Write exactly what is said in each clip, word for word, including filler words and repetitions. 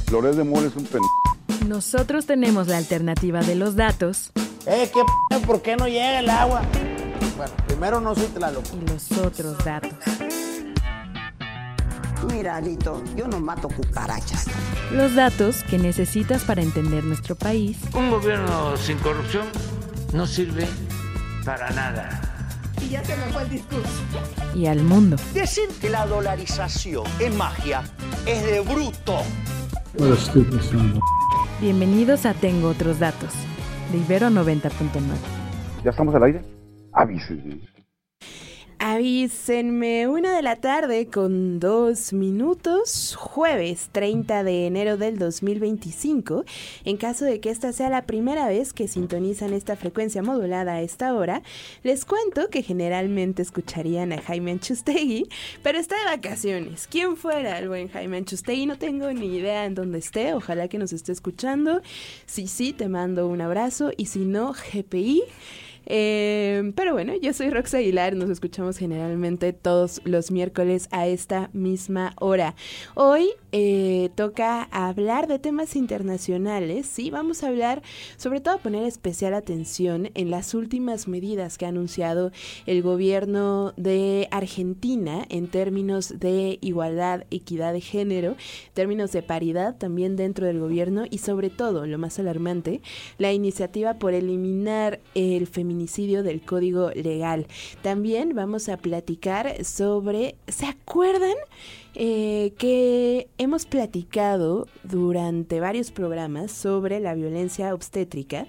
Loret de Mola es un pen... Nosotros tenemos la alternativa de los datos. Eh, ¿qué p***? ¿Por qué no llega el agua? Bueno, primero no soy Tlaloc. Y los otros datos. Mira, Alito, yo no mato cucarachas. Los datos que necesitas para entender nuestro país. Un gobierno sin corrupción no sirve para nada. Y ya se me fue el discurso. Y al mundo. Decir que la dolarización es magia es de bruto. Bienvenidos a Tengo Otros Datos, de Ibero noventa punto nueve. ¿Ya estamos al aire? Avísenme. Avísenme, una de la tarde con dos minutos, jueves treinta de enero del dos mil veinticinco. En caso de que esta sea la primera vez que sintonizan esta frecuencia modulada a esta hora, les cuento que generalmente escucharían a Jaime Anchustegui, pero está de vacaciones. ¿Quién fuera el buen Jaime Anchustegui? No tengo ni idea en dónde esté, ojalá que nos esté escuchando. Si sí, te mando un abrazo, y si no, G P I. Eh, pero bueno, yo soy Rox Aguilar, nos escuchamos generalmente todos los miércoles a esta misma hora. Hoy eh, toca hablar de temas internacionales, sí, vamos a hablar, sobre todo a poner especial atención en las últimas medidas que ha anunciado el gobierno de Argentina en términos de igualdad, equidad de género, términos de paridad también dentro del gobierno y sobre todo, lo más alarmante, la iniciativa por eliminar el feminismo del Código Legal. También vamos a platicar sobre, ¿se acuerdan? Eh, que hemos platicado durante varios programas sobre la violencia obstétrica.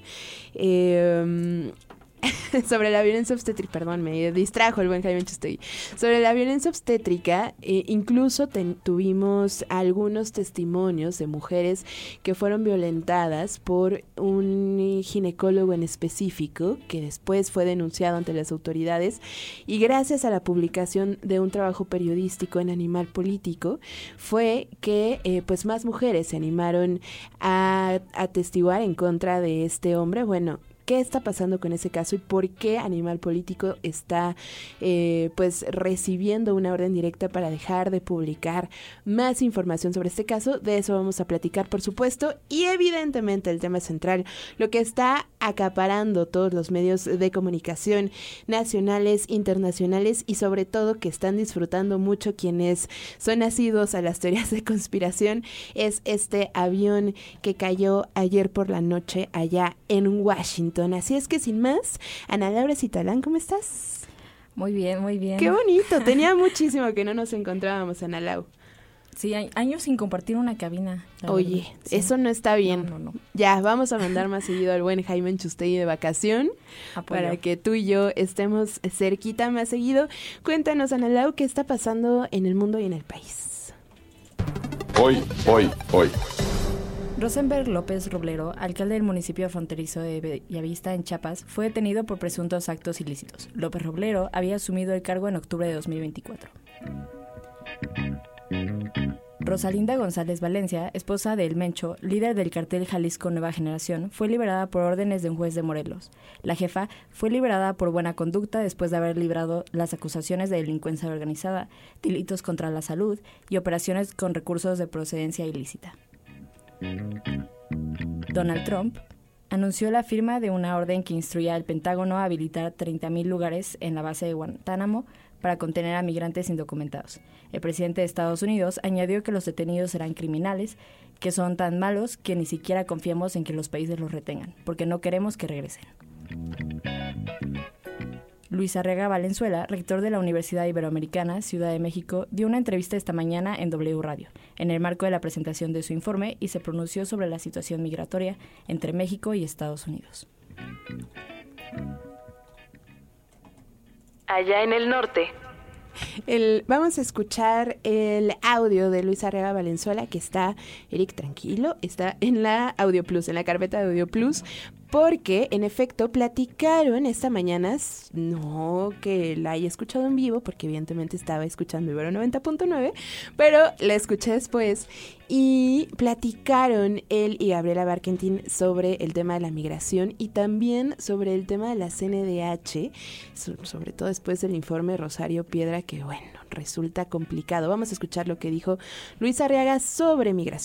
Eh, sobre la violencia obstétrica, perdón, me distrajo el buen Jaime Anchustegui. Sobre la violencia obstétrica, eh, incluso ten, tuvimos algunos testimonios de mujeres que fueron violentadas por un ginecólogo en específico, que después fue denunciado ante las autoridades, y gracias a la publicación de un trabajo periodístico en Animal Político, fue que eh, pues más mujeres se animaron a atestiguar en contra de este hombre. Bueno, ¿qué está pasando con ese caso y por qué Animal Político está eh, pues recibiendo una orden directa para dejar de publicar más información sobre este caso? De eso vamos a platicar, por supuesto, y evidentemente el tema central, lo que está acaparando todos los medios de comunicación nacionales, internacionales y sobre todo que están disfrutando mucho quienes son nacidos a las teorías de conspiración, es este avión que cayó ayer por la noche allá en Washington. Así es que sin más, Ana Laura Citalán, ¿cómo estás? Muy bien, muy bien. Qué bonito, tenía muchísimo que no nos encontrábamos, Ana Lau. Sí, hay años sin compartir una cabina. Oye, sí. Eso no está bien. No, no, no. Ya, vamos a mandar más seguido al buen Jaime Anchustegui de vacación. Apoyo. Para que tú y yo estemos cerquita más seguido. Cuéntanos, Ana Lau, ¿qué está pasando en el mundo y en el país? Hoy, hoy, hoy. Rosenberg López Roblero, alcalde del municipio fronterizo de Bellavista, en Chiapas, fue detenido por presuntos actos ilícitos. López Roblero había asumido el cargo en octubre de dos mil veinticuatro. Rosalinda González Valencia, esposa de El Mencho, líder del cartel Jalisco Nueva Generación, fue liberada por órdenes de un juez de Morelos. La jefa fue liberada por buena conducta después de haber librado las acusaciones de delincuencia organizada, delitos contra la salud y operaciones con recursos de procedencia ilícita. Donald Trump anunció la firma de una orden que instruía al Pentágono a habilitar treinta mil lugares en la base de Guantánamo para contener a migrantes indocumentados. El presidente de Estados Unidos añadió que los detenidos serán criminales, que son tan malos que ni siquiera confiemos en que los países los retengan, porque no queremos que regresen. Luis Arriaga Valenzuela, rector de la Universidad Iberoamericana, Ciudad de México, dio una entrevista esta mañana en W Radio, en el marco de la presentación de su informe, y se pronunció sobre la situación migratoria entre México y Estados Unidos. Allá en el norte. El, vamos a escuchar el audio de Luis Arriaga Valenzuela, que está, Eric, tranquilo, está en la Audio Plus, en la carpeta de Audio Plus, porque en efecto platicaron esta mañana, no que la haya escuchado en vivo, porque evidentemente estaba escuchando Ibero noventa punto nueve, pero la escuché después, y platicaron él y Gabriela Barkentin sobre el tema de la migración y también sobre el tema de la C N D H, sobre todo después del informe Rosario Piedra, que bueno, resulta complicado. Vamos a escuchar lo que dijo Luis Arriaga sobre migración.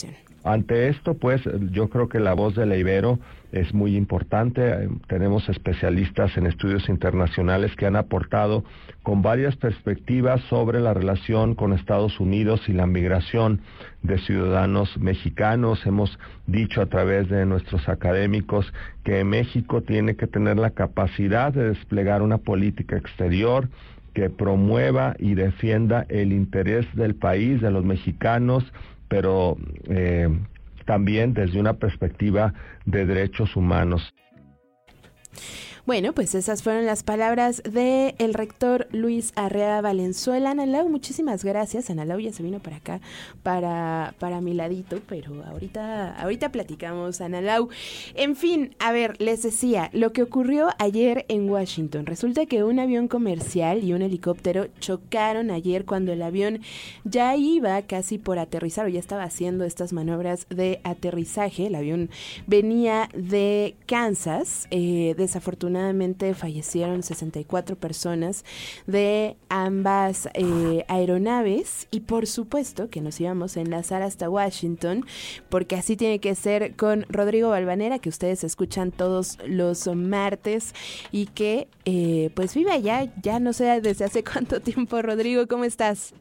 Ante esto, pues, yo creo que la voz de la Ibero es muy importante. Tenemos especialistas en estudios internacionales que han aportado con varias perspectivas sobre la relación con Estados Unidos y la migración de ciudadanos mexicanos. Hemos dicho a través de nuestros académicos que México tiene que tener la capacidad de desplegar una política exterior que promueva y defienda el interés del país, de los mexicanos, pero eh, también desde una perspectiva de derechos humanos. Bueno, pues esas fueron las palabras de el rector Luis Arreaga Valenzuela. Ana Lau, muchísimas gracias. Ana Lau ya se vino para acá, para, para mi ladito, pero ahorita, ahorita platicamos, Ana Lau. En fin, a ver, les decía, lo que ocurrió ayer en Washington. Resulta que un avión comercial y un helicóptero chocaron ayer cuando el avión ya iba casi por aterrizar o ya estaba haciendo estas maniobras de aterrizaje. El avión venía de Kansas, eh, desafortunadamente fallecieron sesenta y cuatro personas de ambas eh, aeronaves y por supuesto que nos íbamos a enlazar hasta Washington porque así tiene que ser con Rodrigo Balvanera, que ustedes escuchan todos los martes y que eh, pues vive allá, ya no sé desde hace cuánto tiempo. Rodrigo, ¿cómo estás?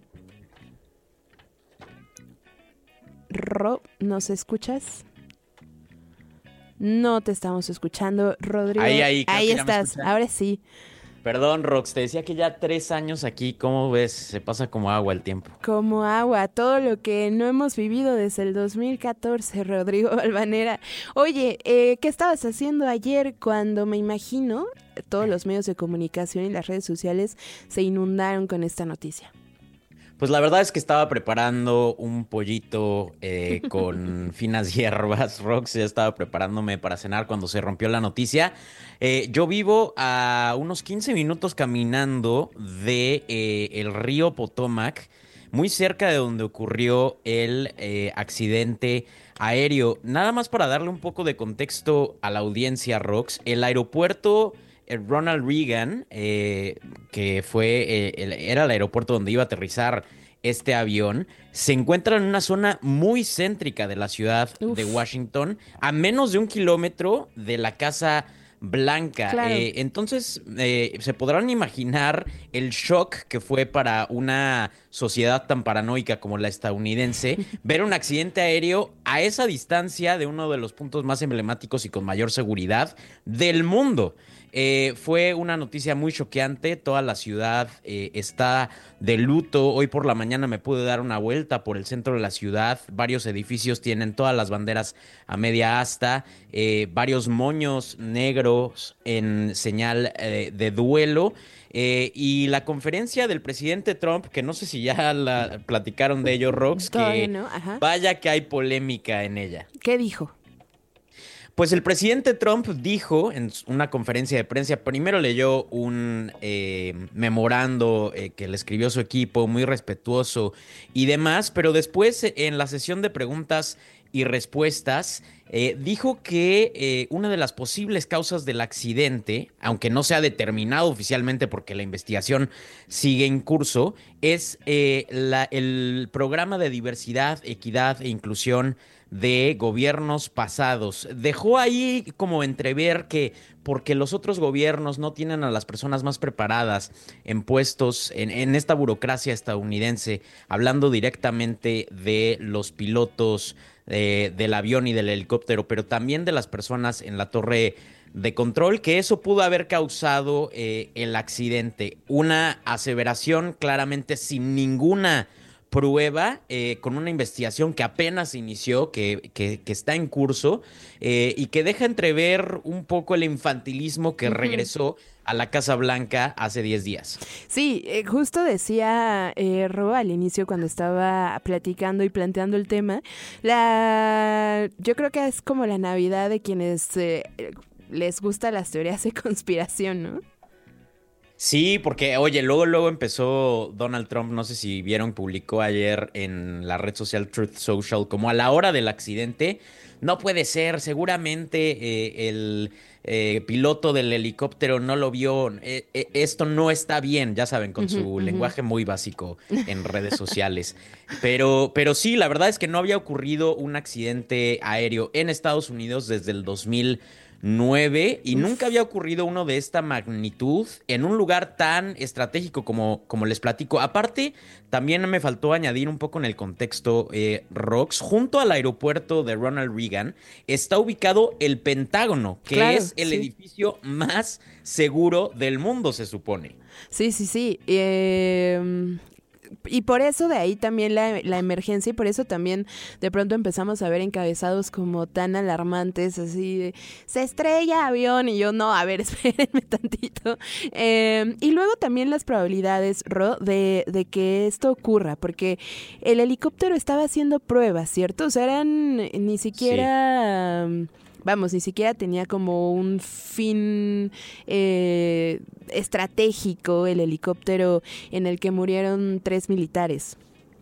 Ro, ¿nos escuchas? No te estamos escuchando, Rodrigo. Ahí, ahí, ahí estás, ahora sí. Perdón, Rox, te decía que ya tres años aquí, ¿cómo ves? Se pasa como agua el tiempo. Como agua, todo lo que no hemos vivido desde el dos mil catorce, Rodrigo Balvanera. Oye, eh, ¿qué estabas haciendo ayer cuando me imagino todos los medios de comunicación y las redes sociales se inundaron con esta noticia? Pues la verdad es que estaba preparando un pollito eh, con finas hierbas. Rox, ya estaba preparándome para cenar cuando se rompió la noticia. Eh, yo vivo a unos quince minutos caminando de eh, el río Potomac, muy cerca de donde ocurrió el eh, accidente aéreo. Nada más para darle un poco de contexto a la audiencia, Rox, el aeropuerto Ronald Reagan, eh, que fue eh, el, era el aeropuerto donde iba a aterrizar este avión, se encuentra en una zona muy céntrica de la ciudad Uf. de Washington, a menos de un kilómetro de la Casa Blanca. Claro. Eh, entonces, eh, se podrán imaginar el shock que fue para una sociedad tan paranoica como la estadounidense ver un accidente aéreo a esa distancia de uno de los puntos más emblemáticos y con mayor seguridad del mundo. Eh, fue una noticia muy choqueante, toda la ciudad eh, está de luto. Hoy por la mañana me pude dar una vuelta por el centro de la ciudad, varios edificios tienen todas las banderas a media asta, eh, varios moños negros en señal eh, de duelo. Eh, y la conferencia del presidente Trump, que no sé si ya la platicaron de ello, Rox, que no. Ajá. Vaya que hay polémica en ella. ¿Qué dijo? Pues el presidente Trump dijo en una conferencia de prensa, primero leyó un eh, memorando eh, que le escribió su equipo, muy respetuoso y demás, pero después en la sesión de preguntas y respuestas eh, dijo que eh, una de las posibles causas del accidente, aunque no se ha determinado oficialmente porque la investigación sigue en curso, es eh, la, el programa de diversidad, equidad e inclusión de gobiernos pasados. Dejó ahí como entrever que porque los otros gobiernos no tienen a las personas más preparadas en puestos en, en esta burocracia estadounidense, hablando directamente de los pilotos eh, del avión y del helicóptero, pero también de las personas en la torre de control, que eso pudo haber causado eh, el accidente. Una aseveración claramente sin ninguna prueba, eh, con una investigación que apenas inició, que, que, que está en curso eh, y que deja entrever un poco el infantilismo que uh-huh. regresó a la Casa Blanca hace diez días. Sí, eh, justo decía eh, Ro al inicio cuando estaba platicando y planteando el tema, la yo creo que es como la Navidad de quienes eh, les gustan las teorías de conspiración, ¿no? Sí, porque, oye, luego luego empezó Donald Trump, no sé si vieron, publicó ayer en la red social Truth Social, como a la hora del accidente, no puede ser, seguramente eh, el eh, piloto del helicóptero no lo vio, eh, eh, esto no está bien, ya saben, con Ujú, su ujú. lenguaje muy básico en redes sociales. Pero, pero sí, la verdad es que no había ocurrido un accidente aéreo en Estados Unidos desde el dos mil nueve y Uf. nunca había ocurrido uno de esta magnitud en un lugar tan estratégico como, como les platico. Aparte, también me faltó añadir un poco en el contexto, eh, Rox, junto al aeropuerto de Ronald Reagan está ubicado el Pentágono, que Claro, es el sí. edificio más seguro del mundo, se supone. Sí, sí, sí. Eh, y por eso de ahí también la, la emergencia y por eso también de pronto empezamos a ver encabezados como tan alarmantes, así de, se estrella avión y yo, no, a ver, espérenme tantito. Eh, y luego también las probabilidades, Ro, de, de que esto ocurra, porque el helicóptero estaba haciendo pruebas, ¿cierto? O sea, eran ni siquiera... Sí. Vamos, ni siquiera tenía como un fin eh, estratégico el helicóptero en el que murieron tres militares.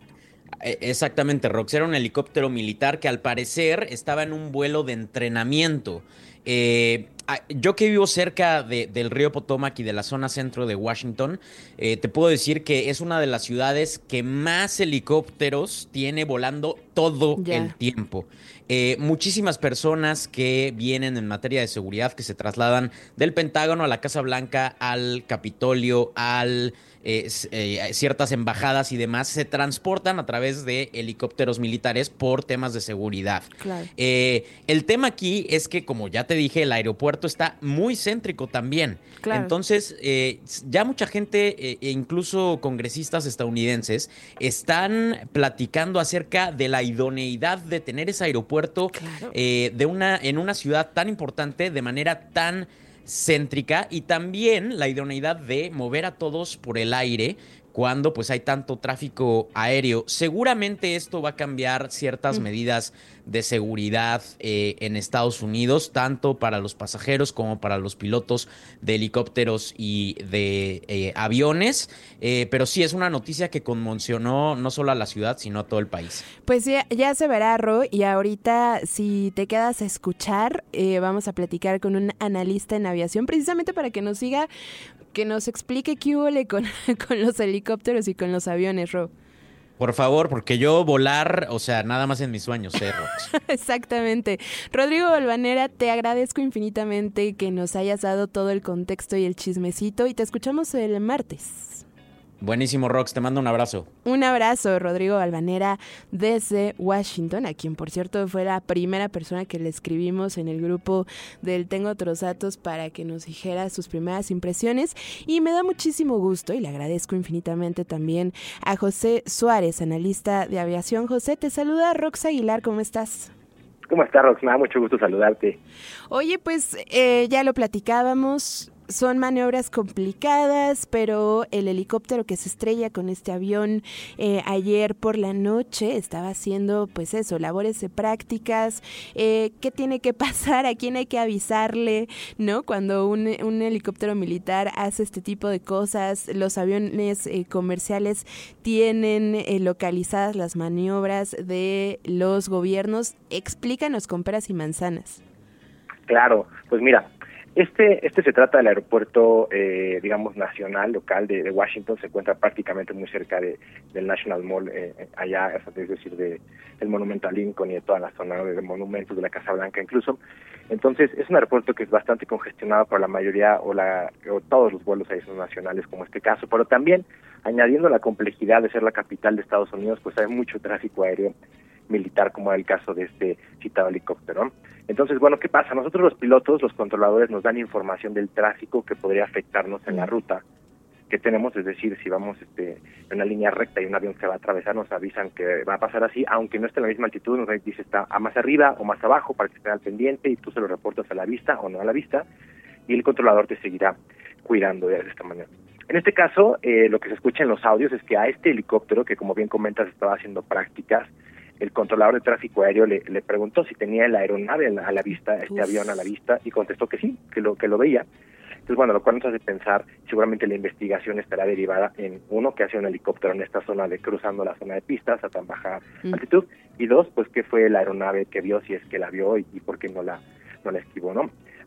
Exactamente, Rox, era un helicóptero militar que al parecer estaba en un vuelo de entrenamiento. Eh, yo que vivo cerca de, del río Potomac y de la zona centro de Washington, eh, te puedo decir que es una de las ciudades que más helicópteros tiene volando todo Ya. el tiempo. Eh, muchísimas personas que vienen en materia de seguridad, que se trasladan del Pentágono a la Casa Blanca, al Capitolio, al eh, eh, ciertas embajadas y demás, se transportan a través de helicópteros militares por temas de seguridad. Claro. Eh, el tema aquí es que, como ya te dije, el aeropuerto está muy céntrico también. Claro. Entonces, eh, ya mucha gente, eh, e incluso congresistas estadounidenses, están platicando acerca de la idoneidad de tener ese aeropuerto Claro. eh, de una, en una ciudad tan importante de manera tan céntrica y también la idoneidad de mover a todos por el aire cuando pues hay tanto tráfico aéreo. Seguramente esto va a cambiar ciertas Mm. medidas de seguridad eh, en Estados Unidos, tanto para los pasajeros como para los pilotos de helicópteros y de eh, aviones, eh, pero sí es una noticia que conmocionó no solo a la ciudad, sino a todo el país. Pues ya, ya se verá, Ro, y ahorita si te quedas a escuchar, eh, vamos a platicar con un analista en aviación, precisamente para que nos siga, que nos explique qué hubo con, con los helicópteros y con los aviones, Ro. Por favor, porque yo volar, o sea, nada más en mis sueños, eh, Rox. Exactamente. Rodrigo Balvanera, te agradezco infinitamente que nos hayas dado todo el contexto y el chismecito y te escuchamos el martes. Buenísimo, Rox, te mando un abrazo. Un abrazo, Rodrigo Balvanera, desde Washington, a quien, por cierto, fue la primera persona que le escribimos en el grupo del Tengo Otros Datos para que nos dijera sus primeras impresiones. Y me da muchísimo gusto y le agradezco infinitamente también a José Suárez, analista de aviación. José, te saluda Rox Aguilar, ¿cómo estás? ¿Cómo estás, Rox? Me da mucho gusto saludarte. Oye, pues eh, ya lo platicábamos. Son maniobras complicadas, pero el helicóptero que se estrella con este avión eh, ayer por la noche estaba haciendo, pues eso, labores de prácticas. Eh, ¿Qué tiene que pasar? ¿A quién hay que avisarle? ¿No? Cuando un, un helicóptero militar hace este tipo de cosas, los aviones eh, comerciales tienen eh, localizadas las maniobras de los gobiernos. Explícanos con peras y manzanas. Claro, pues mira, Este este se trata del aeropuerto, eh, digamos, nacional, local de, de Washington. Se encuentra prácticamente muy cerca de, del National Mall, eh, allá, es decir, de, del Monumento a Lincoln y de toda la zona de monumentos de la Casa Blanca incluso. Entonces, es un aeropuerto que es bastante congestionado por la mayoría o, la, o todos los vuelos aéreos nacionales, como este caso, pero también, añadiendo la complejidad de ser la capital de Estados Unidos, pues hay mucho tráfico aéreo militar, como era el caso de este citado helicóptero, ¿no? Entonces, bueno, ¿qué pasa? Nosotros los pilotos, los controladores, nos dan información del tráfico que podría afectarnos en la ruta que tenemos, es decir, si vamos este, en una línea recta y un avión se va a atravesar, nos avisan que va a pasar así, aunque no esté en la misma altitud, nos dice está a más arriba o más abajo para que estén al pendiente y tú se lo reportas a la vista o no a la vista y el controlador te seguirá cuidando de esta manera. En este caso, eh, lo que se escucha en los audios es que a este helicóptero, que como bien comentas estaba haciendo prácticas, el controlador de tráfico aéreo le, le preguntó si tenía la aeronave a la, a la vista, este Uf. avión a la vista, y contestó que sí, que lo que lo veía. Entonces, bueno, lo cual nos hace pensar, seguramente la investigación estará derivada en, uno, que hace un helicóptero en esta zona de cruzando la zona de pistas a tan baja mm. altitud, y dos, pues qué fue la aeronave que vio, si es que la vio y, y por qué no la, no la esquivó, ¿no?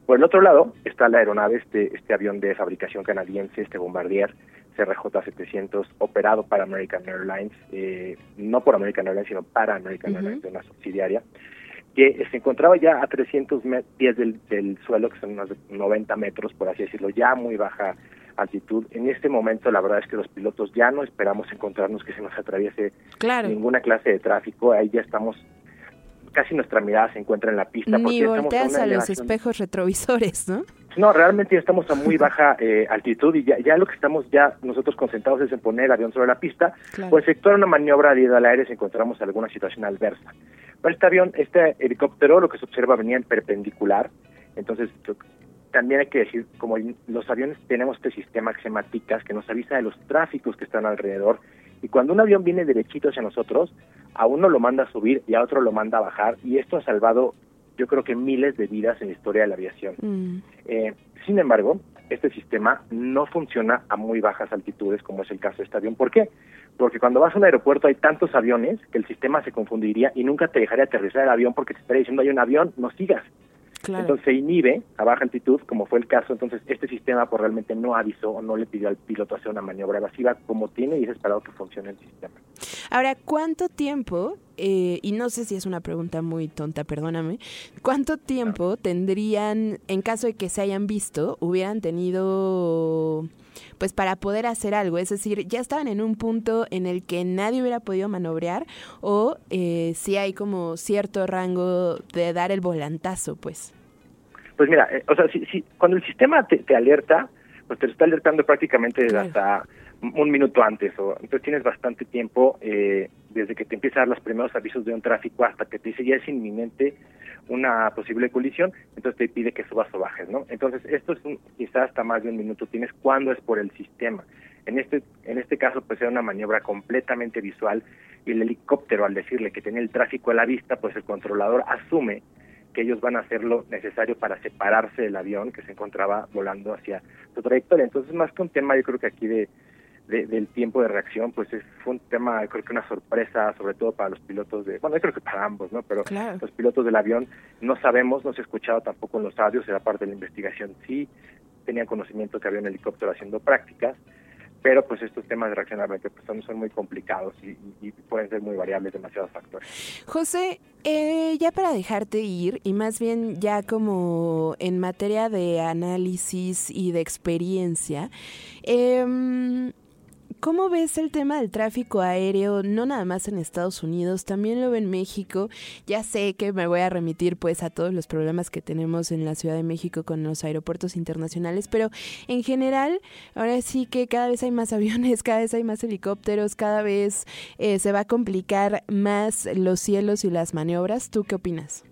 Por el otro lado está la aeronave, este, este avión de fabricación canadiense, este Bombardier C R J setecientos, operado para American Airlines, eh, no por American Airlines, sino para American uh-huh. Airlines, de una subsidiaria, que se encontraba ya a trescientos pies del, del suelo, que son unos noventa metros, por así decirlo, ya muy baja altitud. En este momento, la verdad es que los pilotos ya no esperamos encontrarnos que se nos atraviese claro. ninguna clase de tráfico. Ahí ya estamos, casi nuestra mirada se encuentra en la pista. Ni volteas a, a los espejos retrovisores, ¿no? No, realmente ya estamos a muy baja eh, altitud y ya, ya lo que estamos ya nosotros concentrados es en poner el avión sobre la pista, claro. o efectuar una maniobra de ida al aire si encontramos alguna situación adversa. Pero este avión, este helicóptero, lo que se observa venía en perpendicular, entonces también hay que decir, como los aviones tenemos este sistema que se llama TICAS, que nos avisa de los tráficos que están alrededor, y cuando un avión viene derechito hacia nosotros, a uno lo manda a subir y a otro lo manda a bajar, y esto ha salvado, yo creo que miles de vidas en la historia de la aviación. Mm. Eh, sin embargo, este sistema no funciona a muy bajas altitudes, como es el caso de este avión. ¿Por qué? Porque cuando vas a un aeropuerto hay tantos aviones que el sistema se confundiría y nunca te dejaría aterrizar el avión porque te estaría diciendo hay un avión, no sigas. Claro. Entonces se inhibe a baja altitud, como fue el caso. Entonces este sistema pues realmente no avisó o no le pidió al piloto hacer una maniobra evasiva como tiene y es esperado que funcione el sistema. Ahora, ¿cuánto tiempo, eh, y no sé si es una pregunta muy tonta, perdóname, cuánto tiempo no. tendrían, en caso de que se hayan visto, hubieran tenido pues para poder hacer algo? Es decir, ¿ya estaban en un punto en el que nadie hubiera podido maniobrar o eh, si hay como cierto rango de dar el volantazo, pues? Pues mira, eh, o sea, si, si, cuando el sistema te, te alerta, pues te está alertando prácticamente desde hasta un minuto antes, o entonces tienes bastante tiempo eh, desde que te empieza a dar los primeros avisos de un tráfico hasta que te dice ya es inminente una posible colisión, entonces te pide que subas o bajes, ¿no? Entonces esto es un, quizás hasta más de un minuto tienes cuando es por el sistema. En este en este caso pues era una maniobra completamente visual y el helicóptero al decirle que tenía el tráfico a la vista, pues el controlador asume que ellos van a hacer lo necesario para separarse del avión que se encontraba volando hacia su trayectoria. Entonces más que un tema yo creo que aquí de De, del tiempo de reacción, pues es, fue un tema, creo que una sorpresa, sobre todo para los pilotos de, bueno, yo creo que para ambos, ¿no? Pero claro. los pilotos del avión no sabemos, no se ha escuchado tampoco en los audios, era parte de la investigación, sí tenían conocimiento que había un helicóptero haciendo prácticas, pero pues estos temas de reacción realmente pues, son, son muy complicados y, y, y pueden ser muy variables, demasiados factores. José, eh, ya para dejarte ir, y más bien ya como en materia de análisis y de experiencia, eh, ¿cómo ves el tema del tráfico aéreo, no nada más en Estados Unidos, también lo veo en México? Ya sé que me voy a remitir pues a todos los problemas que tenemos en la Ciudad de México con los aeropuertos internacionales, pero en general, ahora sí que cada vez hay más aviones, cada vez hay más helicópteros, cada vez eh, se va a complicar más los cielos y las maniobras. ¿Tú qué opinas?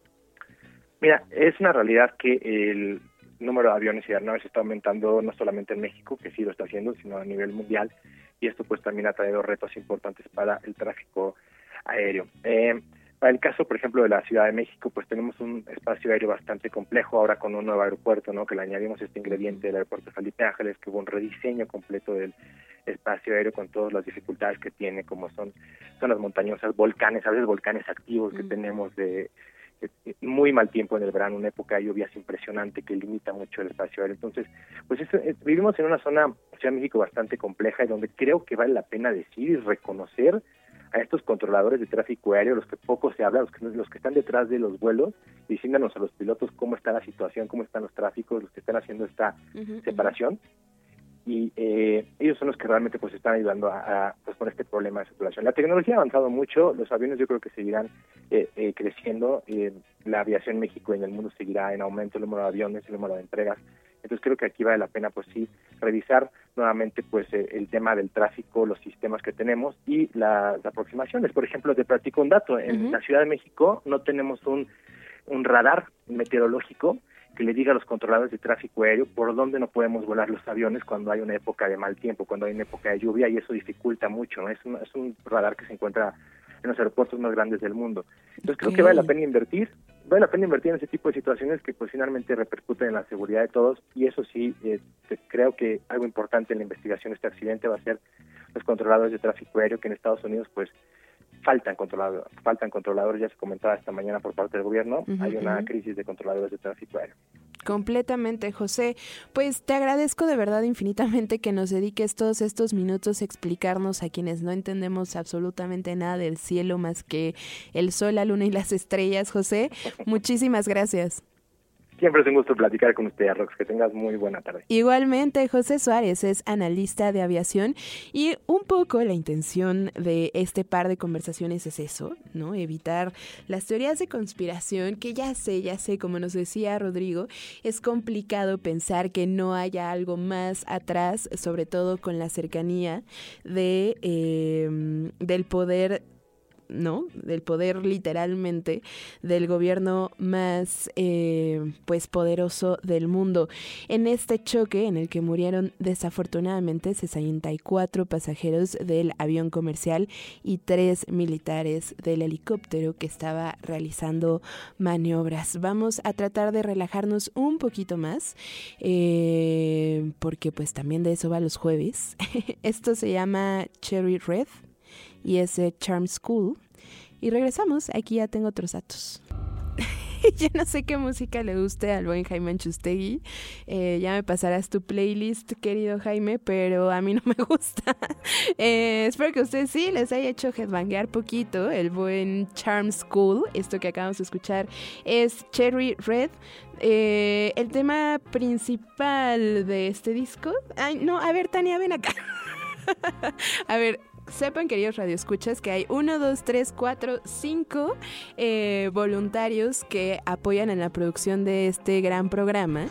Mira, es una realidad que el número de aviones y aeronaves está aumentando no solamente en México, que sí lo está haciendo, sino a nivel mundial, y esto pues también ha traído retos importantes para el tráfico aéreo. Eh, para el caso, por ejemplo, de la Ciudad de México, pues tenemos un espacio aéreo bastante complejo ahora con un nuevo aeropuerto, ¿no? Que le añadimos este ingrediente del aeropuerto Felipe Ángeles, que hubo un rediseño completo del espacio aéreo con todas las dificultades que tiene, como son zonas montañosas, volcanes, a veces volcanes activos que mm. tenemos de muy mal tiempo en el verano, una época de lluvias impresionante que limita mucho el espacio aéreo. Entonces, pues eso, eh, vivimos en una zona, Ciudad de México, bastante compleja y donde creo que vale la pena decir y reconocer a estos controladores de tráfico aéreo, los que poco se habla, los que, los que están detrás de los vuelos, diciéndonos a los pilotos cómo está la situación, cómo están los tráficos, los que están haciendo esta uh-huh, separación. Uh-huh. Y eh, ellos son los que realmente pues están ayudando a, a pues con este problema de saturación. La tecnología ha avanzado mucho, los aviones yo creo que seguirán eh, eh, creciendo, eh, la aviación en México y en el mundo seguirá en aumento, el número de aviones, el número de entregas. Entonces creo que aquí vale la pena pues sí revisar nuevamente pues eh, el tema del tráfico, los sistemas que tenemos y la, las aproximaciones. Por ejemplo, te platico un dato, en uh-huh. la Ciudad de México no tenemos un, un radar meteorológico que le diga a los controladores de tráfico aéreo por dónde no podemos volar los aviones cuando hay una época de mal tiempo, cuando hay una época de lluvia, y eso dificulta mucho, ¿no? Es un, es un radar que se encuentra en los aeropuertos más grandes del mundo. Entonces creo okay. que vale la pena invertir, vale la pena invertir en ese tipo de situaciones que pues finalmente repercuten en la seguridad de todos, y eso sí, eh, creo que algo importante en la investigación de este accidente va a ser los controladores de tráfico aéreo, que en Estados Unidos pues faltan controladores, faltan controladores, ya se comentaba esta mañana por parte del gobierno, uh-huh, hay una uh-huh. crisis de controladores de tráfico aéreo. Completamente, José. Pues te agradezco de verdad infinitamente que nos dediques todos estos minutos a explicarnos a quienes no entendemos absolutamente nada del cielo más que el sol, la luna y las estrellas, José. Muchísimas gracias. Siempre es un gusto platicar con usted, Rox. Que tengas muy buena tarde. Igualmente, José Suárez es analista de aviación y un poco la intención de este par de conversaciones es eso, ¿no? Evitar las teorías de conspiración, que ya sé, ya sé, como nos decía Rodrigo, es complicado pensar que no haya algo más atrás, sobre todo con la cercanía de eh, del poder, ¿no? Del poder literalmente del gobierno más eh, pues poderoso del mundo. En este choque en el que murieron desafortunadamente sesenta y cuatro pasajeros del avión comercial y tres militares del helicóptero que estaba realizando maniobras. Vamos a tratar de relajarnos un poquito más eh, porque pues también de eso va los jueves. Esto se llama Cherry Red y es de Charm School. Y regresamos, aquí ya tengo otros datos. Yo no sé qué música le guste al buen Jaime Anchustegui. Eh, ya me pasarás tu playlist, querido Jaime, pero a mí no me gusta. Eh, espero que a ustedes sí les haya hecho headbanguear poquito el buen Charm School. Esto que acabamos de escuchar es Cherry Red. Eh, el tema principal de este disco... Ay, no, a ver, Tania, ven acá. A ver... Sepan, queridos radioescuchas, que hay uno, dos, tres, cuatro, cinco eh, voluntarios que apoyan en la producción de este gran programa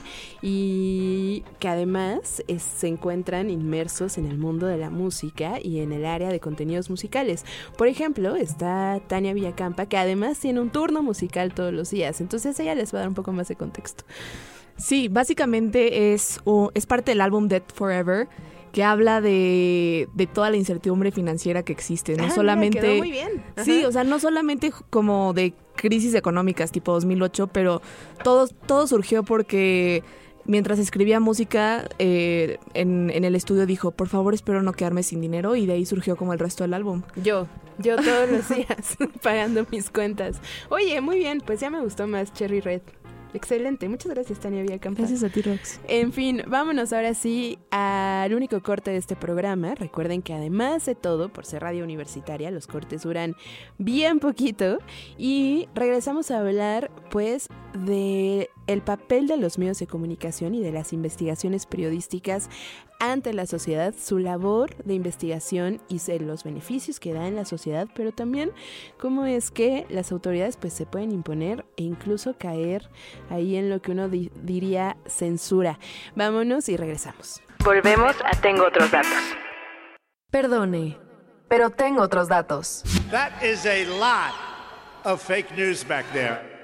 y que además es, se encuentran inmersos en el mundo de la música y en el área de contenidos musicales. Por ejemplo, está Tania Villacampa, que además tiene un turno musical todos los días, entonces ella les va a dar un poco más de contexto. Sí, básicamente es, uh, es parte del álbum Dead Forever, que habla de, de toda la incertidumbre financiera que existe, no ah, solamente... Mira, quedó muy bien. Ajá. Sí, o sea, no solamente como de crisis económicas tipo dos mil ocho, pero todo, todo surgió porque mientras escribía música eh, en, en el estudio dijo, por favor, espero no quedarme sin dinero, y de ahí surgió como el resto del álbum. Yo, yo todos los días pagando mis cuentas. Oye, muy bien, pues ya me gustó más Cherry Red. Excelente, muchas gracias, Tania Villacampa. Gracias a ti, Rox. En fin, vámonos ahora sí al único corte de este programa. Recuerden que además de todo, por ser radio universitaria, los cortes duran bien poquito. Y regresamos a hablar, pues, de el papel de los medios de comunicación y de las investigaciones periodísticas ante la sociedad, su labor de investigación y los beneficios que da en la sociedad, pero también cómo es que las autoridades pues se pueden imponer e incluso caer ahí en lo que uno di- diría censura. Vámonos y regresamos. Volvemos a Tengo Otros Datos. Perdone, pero tengo otros datos. That is a lot of fake news back there.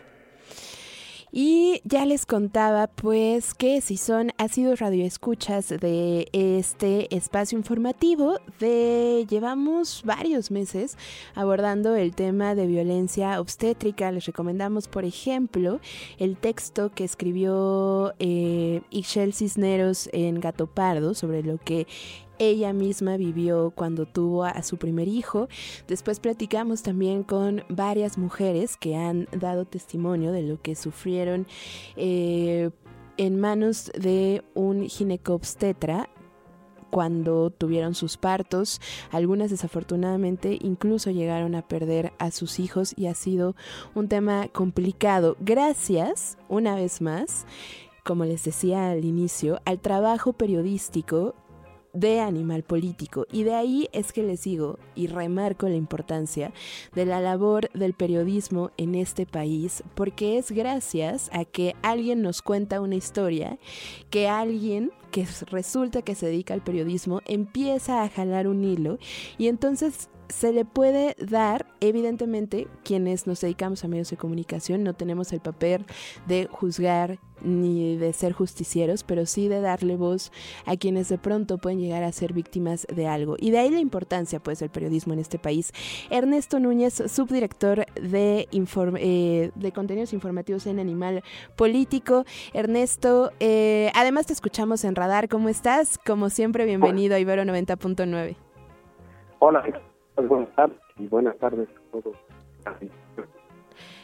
Y ya les contaba pues que si son ácidos radioescuchas de este espacio informativo, de llevamos varios meses abordando el tema de violencia obstétrica. Les recomendamos, por ejemplo, el texto que escribió eh, Ixchel Cisneros en Gato Pardo sobre lo que ella misma vivió cuando tuvo a su primer hijo. Después platicamos también con varias mujeres que han dado testimonio de lo que sufrieron eh, en manos de un ginecobstetra cuando tuvieron sus partos. Algunas desafortunadamente incluso llegaron a perder a sus hijos y ha sido un tema complicado. Gracias, una vez más, como les decía al inicio, al trabajo periodístico de Animal Político, y de ahí es que les digo y remarco la importancia de la labor del periodismo en este país, porque es gracias a que alguien nos cuenta una historia, que alguien que resulta que se dedica al periodismo empieza a jalar un hilo, y entonces se le puede dar, evidentemente, quienes nos dedicamos a medios de comunicación no tenemos el papel de juzgar ni de ser justicieros, pero sí de darle voz a quienes de pronto pueden llegar a ser víctimas de algo. Y de ahí la importancia, pues, del periodismo en este país. Ernesto Núñez, subdirector de, inform- eh, de contenidos informativos en Animal Político. Ernesto, eh, además te escuchamos en Radar. ¿Cómo estás? Como siempre, bienvenido a Ibero noventa punto nueve. Hola, buenas tardes y buenas tardes a todos.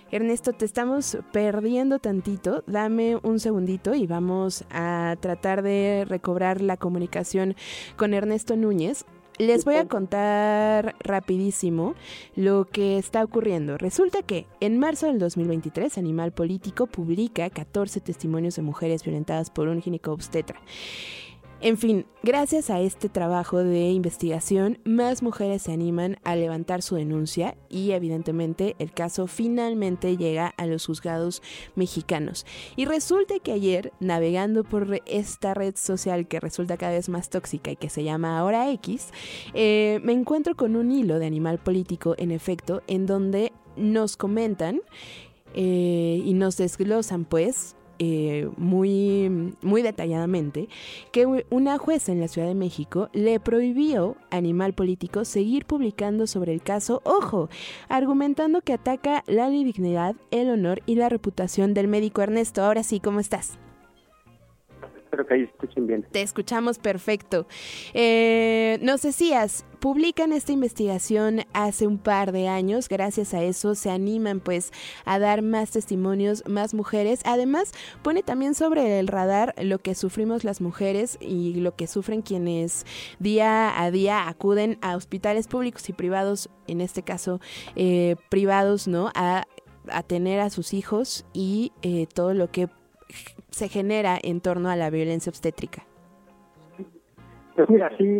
Ernesto, te estamos perdiendo tantito. Dame un segundito y vamos a tratar de recobrar la comunicación con Ernesto Núñez. Les voy a contar rapidísimo lo que está ocurriendo. Resulta que en marzo del dos mil veintitrés, Animal Político publica catorce testimonios de mujeres violentadas por un ginecobstetra. En fin, gracias a este trabajo de investigación, más mujeres se animan a levantar su denuncia y evidentemente el caso finalmente llega a los juzgados mexicanos. Y resulta que ayer, navegando por esta red social que resulta cada vez más tóxica y que se llama ahora X, eh, me encuentro con un hilo de Animal Político, en efecto, en donde nos comentan eh, y nos desglosan pues Eh, muy, muy detalladamente que una jueza en la Ciudad de México le prohibió a Animal Político seguir publicando sobre el caso, ojo, argumentando que ataca la dignidad, el honor y la reputación del médico. Ernesto, ahora sí, ¿cómo estás? Espero que ahí escuchen bien. Te escuchamos perfecto. Eh, nos decías, publican esta investigación hace un par de años, gracias a eso se animan pues a dar más testimonios, más mujeres. Además, pone también sobre el radar lo que sufrimos las mujeres y lo que sufren quienes día a día acuden a hospitales públicos y privados, en este caso eh, privados, ¿no? A, a tener a sus hijos y eh, todo lo que se genera en torno a la violencia obstétrica. Pues mira, sí.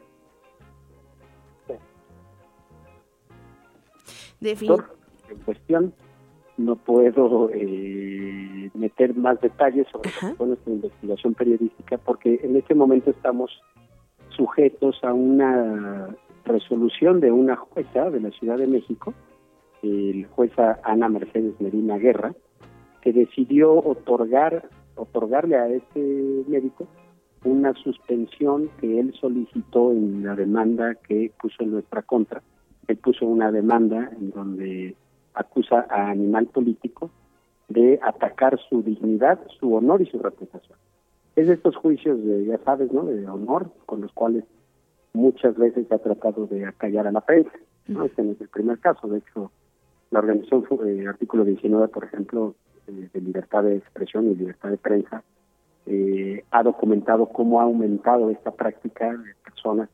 Defin- en cuestión, no puedo eh, meter más detalles sobre nuestra investigación periodística porque en este momento estamos sujetos a una resolución de una jueza de la Ciudad de México, eh, la jueza Ana Mercedes Medina Guerra, que decidió otorgar otorgarle a este médico una suspensión que él solicitó en la demanda que puso en nuestra contra. Él puso una demanda en donde acusa a Animal Político de atacar su dignidad, su honor y su reputación. Es de estos juicios, de, ya sabes, ¿no?, de honor, con los cuales muchas veces se ha tratado de acallar a la prensa, ¿no? Este no es el primer caso. De hecho, la organización eh, artículo diecinueve, por ejemplo, de libertad de expresión y libertad de prensa, eh, ha documentado cómo ha aumentado esta práctica de personas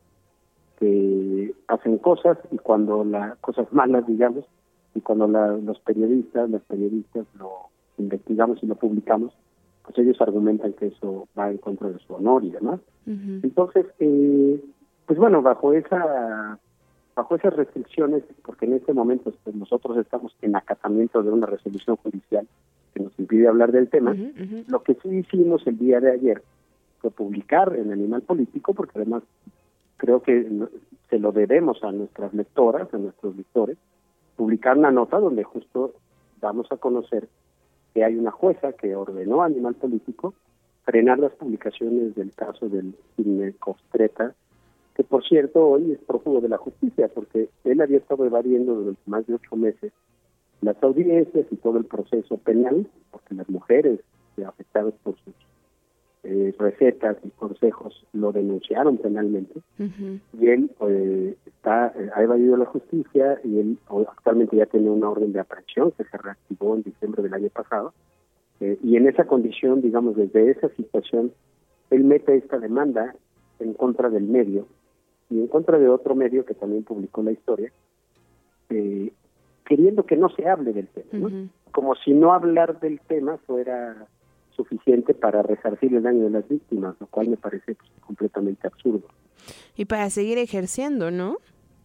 que hacen cosas y cuando las cosas malas, digamos, y cuando la, los periodistas, las periodistas lo investigamos y lo publicamos, pues ellos argumentan que eso va en contra de su honor y demás. Uh-huh. Entonces, eh, pues bueno, bajo esa bajo esas restricciones, porque en este momento pues, nosotros estamos en acatamiento de una resolución judicial que nos impide hablar del tema, uh-huh, uh-huh. Lo que sí hicimos el día de ayer fue publicar en Animal Político, porque además creo que se lo debemos a nuestras lectoras, a nuestros lectores, publicar una nota donde justo damos a conocer que hay una jueza que ordenó a Animal Político frenar las publicaciones del caso del ginecobstetra, que por cierto hoy es prófugo de la justicia, porque él había estado evadiendo durante más de ocho meses las audiencias y todo el proceso penal, porque las mujeres afectadas por sus eh, recetas y consejos lo denunciaron penalmente, uh-huh. y él eh, está eh, ha evadido la justicia y él actualmente ya tiene una orden de aprehensión que se reactivó en diciembre del año pasado, eh, y en esa condición, digamos, desde esa situación, él mete esta demanda en contra del medio y en contra de otro medio que también publicó la historia, eh, queriendo que no se hable del tema, ¿no? Uh-huh. Como si no hablar del tema fuera suficiente para resarcir el daño de las víctimas, lo cual me parece pues, completamente absurdo. Y para seguir ejerciendo, ¿no?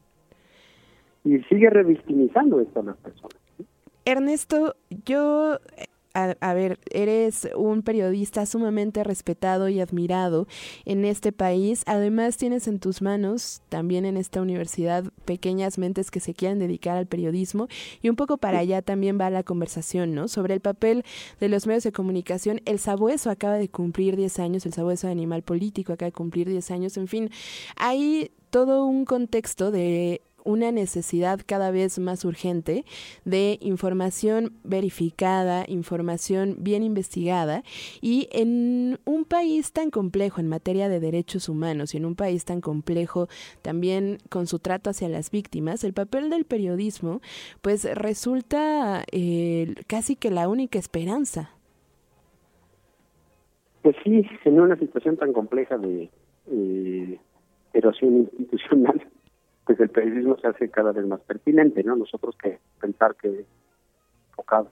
Y sigue revictimizando esto a las personas, ¿sí? Ernesto, yo... A, a ver, eres un periodista sumamente respetado y admirado en este país. Además, tienes en tus manos, también en esta universidad, pequeñas mentes que se quieran dedicar al periodismo. Y un poco para allá también va la conversación, ¿no? Sobre el papel de los medios de comunicación. El Sabueso acaba de cumplir diez años, el Sabueso de Animal Político acaba de cumplir diez años. En fin, hay todo un contexto de una necesidad cada vez más urgente de información verificada, información bien investigada, y en un país tan complejo en materia de derechos humanos y en un país tan complejo también con su trato hacia las víctimas, el papel del periodismo pues resulta eh, casi que la única esperanza. Pues sí, en una situación tan compleja de eh, erosión institucional, pues el periodismo se hace cada vez más pertinente, ¿no? Nosotros que pensar que enfocado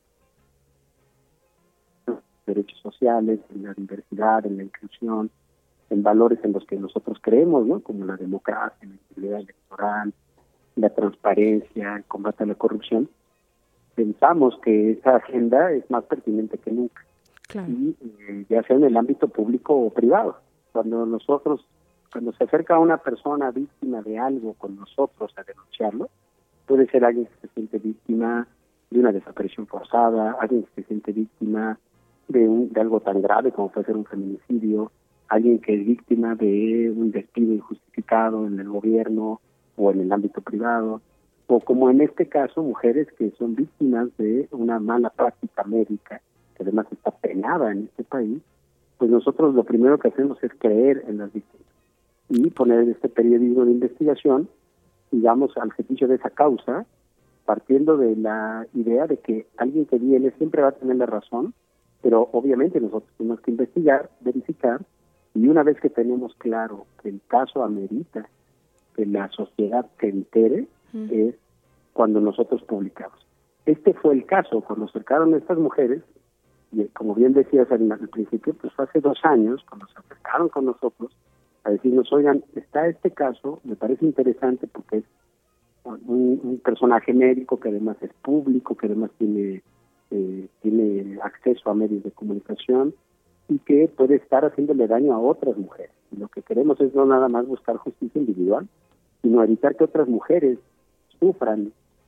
en derechos sociales, en la diversidad, en la inclusión, en valores en los que nosotros creemos, ¿no? Como la democracia, la integridad electoral, la transparencia, el combate a la corrupción, pensamos que esa agenda es más pertinente que nunca. Claro. Y eh, ya sea en el ámbito público o privado. Cuando nosotros, cuando se acerca a una persona víctima de algo con nosotros a denunciarlo, puede ser alguien que se siente víctima de una desaparición forzada, alguien que se siente víctima de, un, de algo tan grave como puede ser un feminicidio, alguien que es víctima de un despido injustificado en el gobierno o en el ámbito privado, o como en este caso, mujeres que son víctimas de una mala práctica médica, que además está penada en este país. Pues nosotros lo primero que hacemos es creer en las víctimas y poner este periodismo de investigación, digamos, al servicio de esa causa, partiendo de la idea de que alguien que viene siempre va a tener la razón, pero obviamente nosotros tenemos que investigar, verificar, y una vez que tenemos claro que el caso amerita que la sociedad se entere, mm. es cuando nosotros publicamos. Este fue el caso, cuando acercaron a estas mujeres, y como bien decías al, al principio, pues fue hace dos años, cuando se acercaron con nosotros a decirnos, oigan, está este caso, me parece interesante porque es un, un personaje médico que además es público, que además tiene, eh, tiene acceso a medios de comunicación y que puede estar haciéndole daño a otras mujeres. Y lo que queremos es no nada más buscar justicia individual, sino evitar que otras mujeres sufran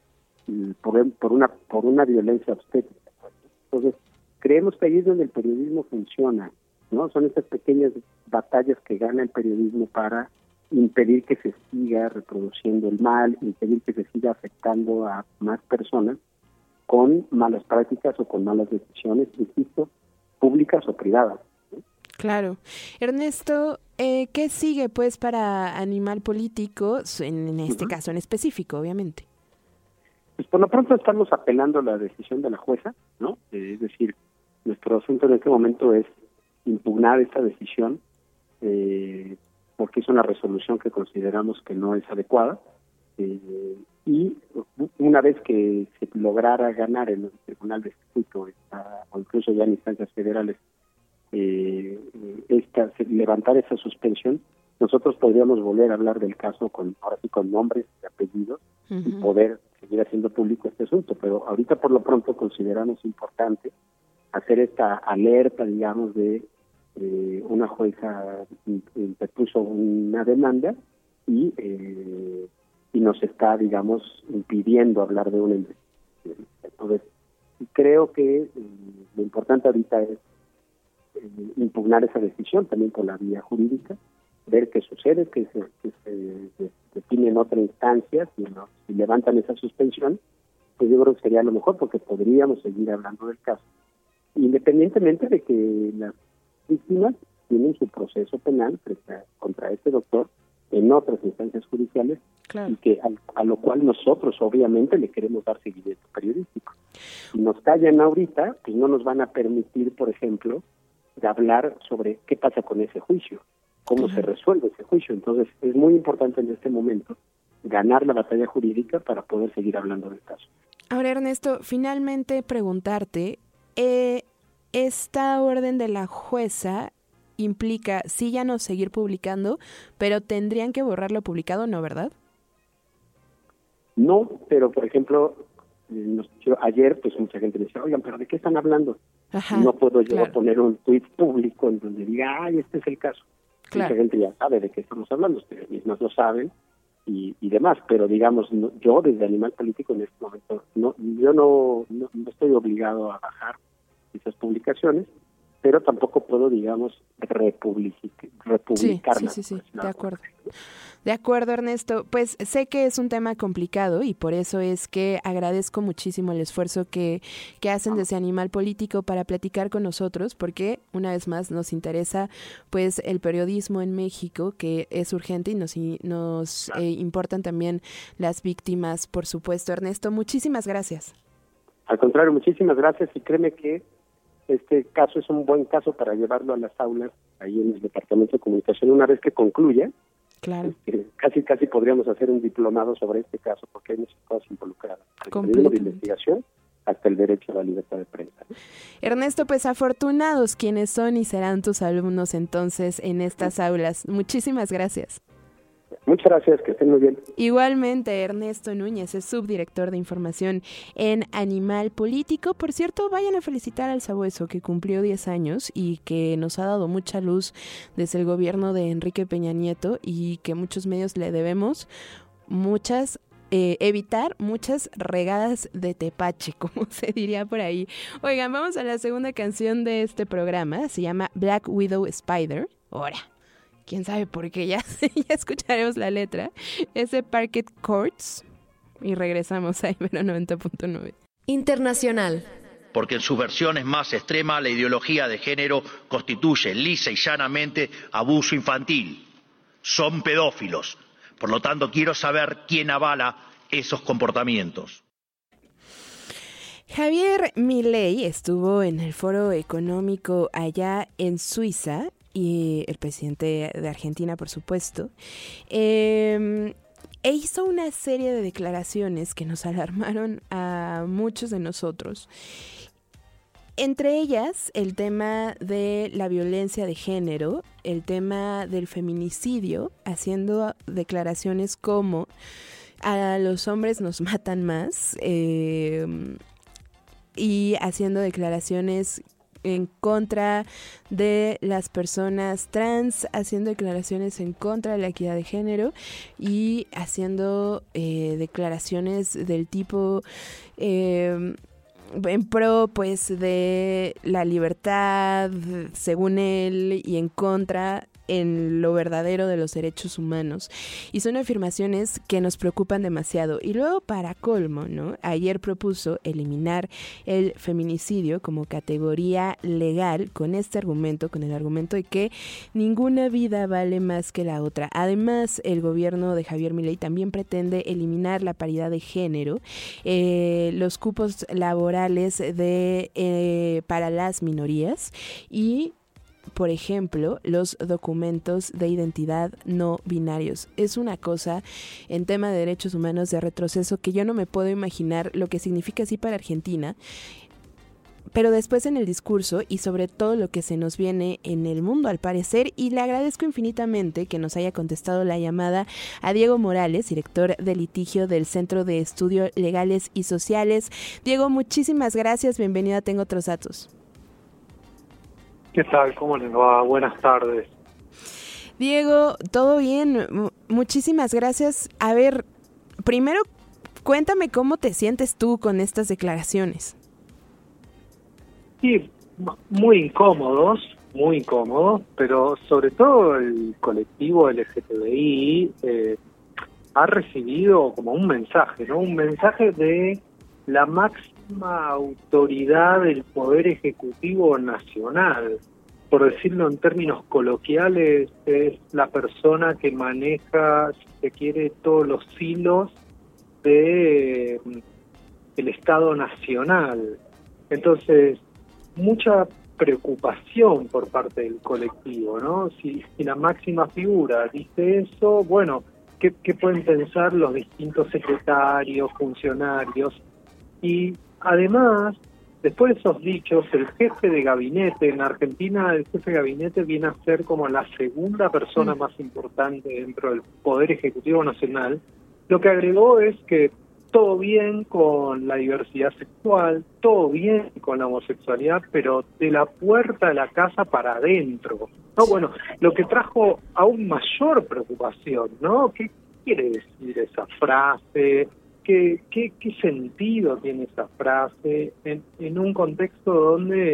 por, por, una, por una violencia obstétrica. Entonces, creemos que ahí es donde el periodismo funciona, ¿no? Son estas pequeñas batallas que gana el periodismo para impedir que se siga reproduciendo el mal, impedir que se siga afectando a más personas con malas prácticas o con malas decisiones, insisto, públicas o privadas, ¿no? Claro. Ernesto, eh, ¿qué sigue pues para Animal Político, en, en este uh-huh. caso en específico, obviamente? Pues por lo pronto estamos apelando a la decisión de la jueza, ¿no? Eh, es decir, nuestro asunto en este momento es impugnar esta decisión eh, porque es una resolución que consideramos que no es adecuada eh, y una vez que se lograra ganar en el Tribunal de Circuito o incluso ya en instancias federales eh, esta, levantar esa suspensión, nosotros podríamos volver a hablar del caso con ahora sí con nombres y apellidos uh-huh. y poder seguir haciendo público este asunto, pero ahorita por lo pronto consideramos importante hacer esta alerta, digamos, de eh, una jueza interpuso una demanda y eh, y nos está, digamos, impidiendo hablar de una investigación. Entonces, creo que eh, lo importante ahorita es eh, impugnar esa decisión también por la vía jurídica, ver qué sucede, que se, que se define en otra instancia, si, no, si levantan esa suspensión, pues yo creo que sería lo mejor porque podríamos seguir hablando del caso. Independientemente de que las víctimas tienen su proceso penal contra este doctor en otras instancias judiciales, claro. y que a, a lo cual nosotros obviamente le queremos dar seguimiento periodístico. Si nos callan ahorita, pues no nos van a permitir, por ejemplo, de hablar sobre qué pasa con ese juicio, cómo uh-huh. se resuelve ese juicio. Entonces es muy importante en este momento ganar la batalla jurídica para poder seguir hablando del caso. Ahora, Ernesto, finalmente preguntarte, eh, esta orden de la jueza implica sí ya no seguir publicando, pero tendrían que borrar lo publicado, ¿no, verdad? No, pero por ejemplo, nos, yo, ayer pues mucha gente me decía, oigan, ¿pero de qué están hablando? Ajá, no puedo yo claro. poner un tuit público en donde diga, ay, este es el caso. Claro. Mucha gente ya sabe de qué estamos hablando, ustedes mismas lo saben y, y demás, pero digamos, no, yo desde Animal Político en este momento, no, yo no, no, no estoy obligado a bajar esas publicaciones, pero tampoco puedo, digamos, republic- republicarla. Sí, sí, sí, sí, de acuerdo. De acuerdo, Ernesto. Pues sé que es un tema complicado y por eso es que agradezco muchísimo el esfuerzo que, que hacen desde Animal Político para platicar con nosotros, porque una vez más nos interesa pues el periodismo en México, que es urgente, y nos, nos eh, importan también las víctimas, por supuesto. Ernesto, muchísimas gracias. Al contrario, muchísimas gracias, y créeme que este caso es un buen caso para llevarlo a las aulas ahí en el Departamento de Comunicación una vez que concluya. Claro. Este, casi casi podríamos hacer un diplomado sobre este caso porque hay muchas cosas involucradas. Desde el periodismo de investigación hasta el derecho a la libertad de prensa. Ernesto, pues afortunados quienes son y serán tus alumnos entonces en estas aulas. Muchísimas gracias. Muchas gracias, que estén muy bien. Igualmente, Ernesto Núñez es subdirector de información en Animal Político. Por cierto, vayan a felicitar al Sabueso, que cumplió diez años y que nos ha dado mucha luz desde el gobierno de Enrique Peña Nieto, y que muchos medios le debemos muchas Eh, evitar muchas regadas de tepache, como se diría por ahí. Oigan, vamos a la segunda canción de este programa. Se llama Black Widow Spider. Ahora, quién sabe por qué, ya, ya escucharemos la letra. Es de Parquet Courts. Y regresamos a Ibero noventa punto nueve. Internacional. Porque en sus versiones más extremas la ideología de género constituye lisa y llanamente abuso infantil. Son pedófilos. Por lo tanto, quiero saber quién avala esos comportamientos. Javier Milei estuvo en el Foro Económico allá en Suiza, y el presidente de Argentina, por supuesto, eh, e hizo una serie de declaraciones que nos alarmaron a muchos de nosotros. Entre ellas, el tema de la violencia de género, el tema del feminicidio, haciendo declaraciones como a los hombres nos matan más, eh, y haciendo declaraciones en contra de las personas trans, haciendo declaraciones en contra de la equidad de género y haciendo eh, declaraciones del tipo eh, en pro pues de la libertad, según él, y en contra en lo verdadero de los derechos humanos. Y son afirmaciones que nos preocupan demasiado. Y luego, para colmo, ¿no? Ayer propuso eliminar el feminicidio como categoría legal con este argumento, con el argumento de que ninguna vida vale más que la otra. Además, el gobierno de Javier Milei también pretende eliminar la paridad de género, eh, los cupos laborales de eh, para las minorías y, por ejemplo, los documentos de identidad no binarios. Es una cosa en tema de derechos humanos de retroceso que yo no me puedo imaginar lo que significa así para Argentina, pero después en el discurso y sobre todo lo que se nos viene en el mundo al parecer, y le agradezco infinitamente que nos haya contestado la llamada a Diego Morales, director de litigio del Centro de Estudios Legales y Sociales. Diego, muchísimas gracias, bienvenido a Tengo Otros Datos. ¿Qué tal? ¿Cómo les va? Buenas tardes. Diego, ¿todo bien? M- muchísimas gracias. A ver, primero cuéntame cómo te sientes tú con estas declaraciones. Sí, muy incómodos, muy incómodos, pero sobre todo el colectivo L G T B I eh, ha recibido como un mensaje, ¿no? Un mensaje de la máxima autoridad del Poder Ejecutivo Nacional. Por decirlo en términos coloquiales, es la persona que maneja, si se quiere, todos los hilos de eh, el Estado Nacional. Entonces, mucha preocupación por parte del colectivo, ¿no? Si, si la máxima figura dice eso, bueno, ¿qué, qué pueden pensar los distintos secretarios, funcionarios? Y además, después de esos dichos, el jefe de gabinete, en Argentina el jefe de gabinete viene a ser como la segunda persona más importante dentro del Poder Ejecutivo Nacional, lo que agregó es que todo bien con la diversidad sexual, todo bien con la homosexualidad, pero de la puerta de la casa para adentro, ¿no? Bueno, lo que trajo aún mayor preocupación, ¿no? ¿Qué quiere decir esa frase? ¿Qué, qué, qué sentido tiene esa frase en, en un contexto donde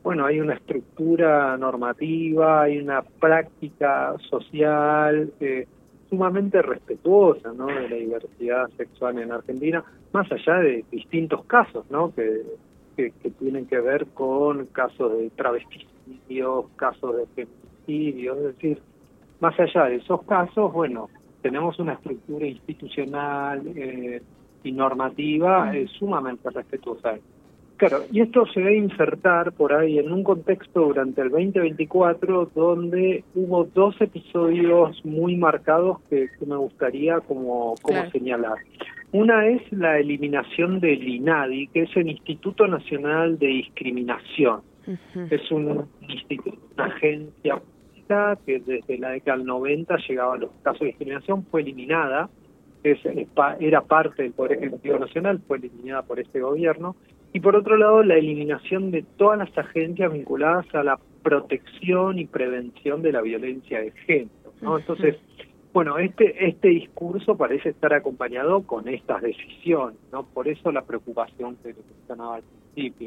bueno, hay una estructura normativa, hay una práctica social eh, sumamente respetuosa, ¿no?, de la diversidad sexual en Argentina, más allá de distintos casos, ¿no?, que, que, que tienen que ver con casos de travesticidios, casos de feminicidios, es decir, más allá de esos casos, bueno, tenemos una estructura institucional eh, y normativa eh, sumamente respetuosa. Claro, y esto se debe insertar por ahí en un contexto durante el veinte veinticuatro donde hubo dos episodios muy marcados que, que me gustaría como, como claro. señalar. Una es la eliminación del INADI, que es el Instituto Nacional de Discriminación. Uh-huh. Es un instituto, una agencia pública que desde la década del noventa llegaba a los casos de discriminación, fue eliminada, es, era parte del Poder Ejecutivo Nacional, fue eliminada por este gobierno. Y por otro lado, la eliminación de todas las agencias vinculadas a la protección y prevención de la violencia de género, ¿no? Entonces, bueno, este este discurso parece estar acompañado con estas decisiones, ¿no? Por eso la preocupación que mencionaba al principio.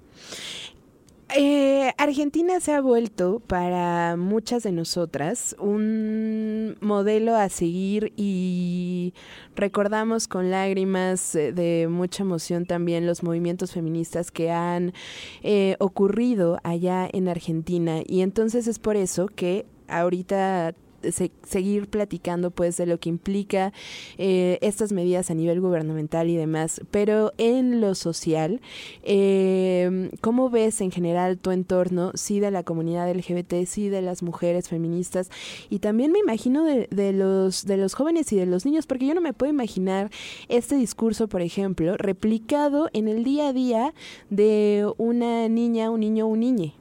Eh, Argentina se ha vuelto para muchas de nosotras un modelo a seguir y recordamos con lágrimas de mucha emoción también los movimientos feministas que han eh, ocurrido allá en Argentina, y entonces es por eso que ahorita Se, seguir platicando pues de lo que implica eh, estas medidas a nivel gubernamental y demás, pero en lo social, eh, ¿cómo ves en general tu entorno, sí de la comunidad L G B T, sí de las mujeres feministas, y también me imagino de, de los de los jóvenes y de los niños, porque yo no me puedo imaginar este discurso, por ejemplo, replicado en el día a día de una niña, un niño, un niñe?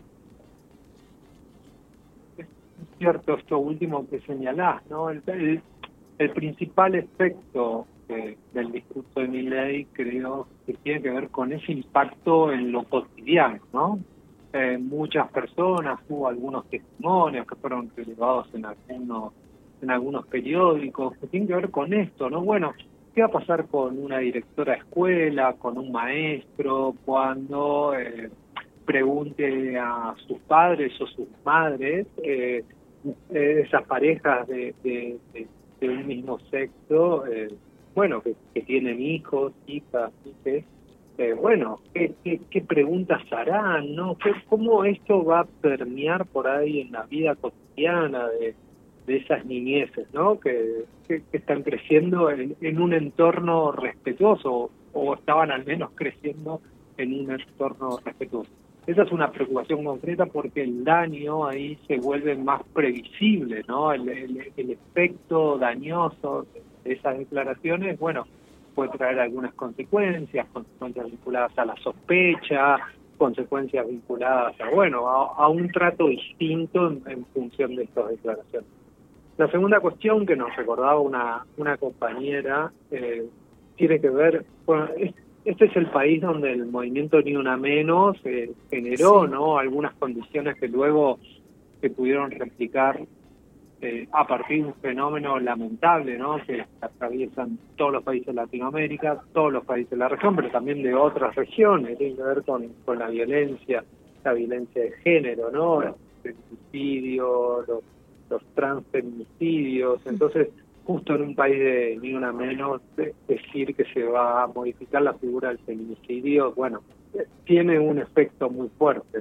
Cierto, esto último que señalás, ¿no? El, el, el principal efecto de, del discurso de Milei creo que tiene que ver con ese impacto en lo cotidiano, ¿no? Eh, muchas personas, hubo algunos testimonios que fueron relevados en algunos, en algunos periódicos, que tienen que ver con esto, ¿no? Bueno, ¿qué va a pasar con una directora de escuela, con un maestro, cuando eh, pregunte a sus padres o sus madres, eh, esas parejas de, de, de, de un mismo sexo, eh, bueno, que, que tienen hijos, hijas, hijas, eh, bueno, ¿qué, qué, qué preguntas harán, no? ¿Qué, ¿Cómo esto va a permear por ahí en la vida cotidiana de, de esas niñeces, ¿no? Que, que, que están creciendo en, en un entorno respetuoso, o estaban al menos creciendo en un entorno respetuoso. Esa es una preocupación concreta porque el daño ahí se vuelve más previsible, ¿no? El, el, el efecto dañoso de esas declaraciones, bueno, puede traer algunas consecuencias, consecuencias vinculadas a la sospecha, consecuencias vinculadas a, bueno, a, a un trato distinto en, en función de estas declaraciones. La segunda cuestión que nos recordaba una, una compañera eh, tiene que ver, bueno, es, este es el país donde el movimiento Ni Una Menos eh, generó, sí, ¿no?, algunas condiciones que luego se pudieron replicar eh, a partir de un fenómeno lamentable, ¿no?, que atraviesan todos los países de Latinoamérica, todos los países de la región, pero también de otras regiones. Tiene que ver con, con la violencia, la violencia de género, ¿no?, el feminicidio, los, los transfeminicidios. Entonces, justo en un país de Ni Una Menos, de decir que se va a modificar la figura del feminicidio, bueno, tiene un efecto muy fuerte.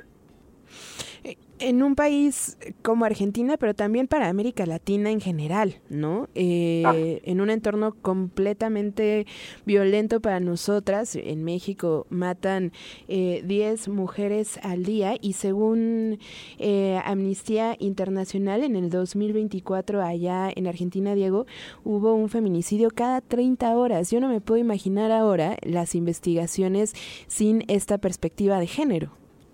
En un país como Argentina, pero también para América Latina en general, ¿no? Eh, ah. En un entorno completamente violento para nosotras. En México matan eh, diez mujeres al día y según eh, Amnistía Internacional, en el dos mil veinticuatro allá en Argentina, Diego, hubo un feminicidio cada treinta horas. Yo no me puedo imaginar ahora las investigaciones sin esta perspectiva de género.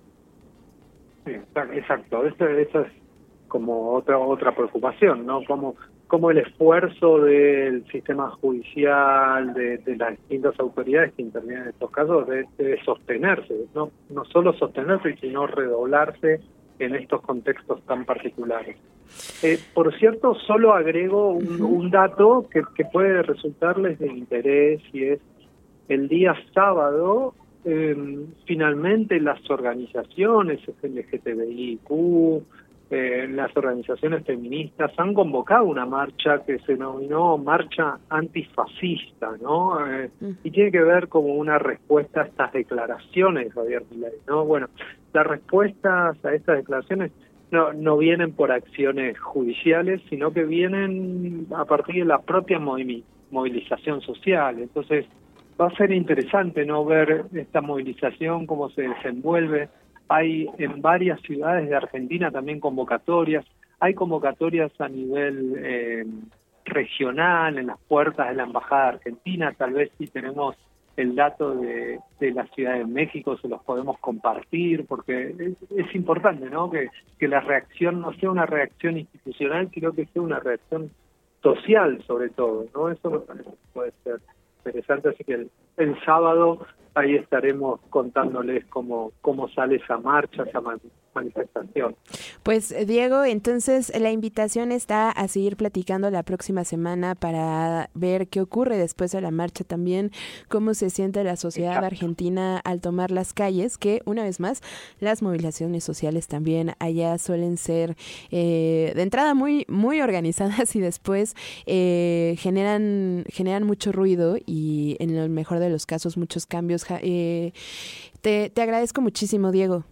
Sí, exacto, eso, eso es como otra otra preocupación, ¿no? Como, como el esfuerzo del sistema judicial, de, de las distintas autoridades que intervienen en estos casos, de, de sostenerse, no no solo sostenerse, sino redoblarse en estos contextos tan particulares. Eh, por cierto, solo agrego un, un dato que, que puede resultarles de interés, y es el día sábado eh, finalmente las organizaciones L G T B I Q, eh, las organizaciones feministas han convocado una marcha que se denominó Marcha Antifascista, ¿no? Eh, y tiene que ver como una respuesta a estas declaraciones de Javier Milei, ¿no? Bueno, las respuestas a estas declaraciones no, no vienen por acciones judiciales, sino que vienen a partir de la propia movi- movilización social. Entonces, va a ser interesante, ¿no?, ver esta movilización, cómo se desenvuelve. Hay en varias ciudades de Argentina también convocatorias, hay convocatorias a nivel eh, regional, en las puertas de la Embajada Argentina. Tal vez si tenemos el dato de, de la Ciudad de México se los podemos compartir, porque es, es importante, ¿no?, que, que la reacción no sea una reacción institucional, sino que sea una reacción social sobre todo, ¿no? Eso me parece que puede ser interesante, así que el, el sábado ahí estaremos contándoles cómo, cómo sale esa marcha, esa manifestación. Pues Diego, entonces la invitación está a seguir platicando la próxima semana para ver qué ocurre después de la marcha también, cómo se siente la sociedad Exacto. argentina al tomar las calles, que una vez más las movilizaciones sociales también allá suelen ser eh, de entrada muy muy organizadas y después eh, generan generan mucho ruido y en el mejor de los casos muchos cambios. Eh, te, te agradezco muchísimo, Diego.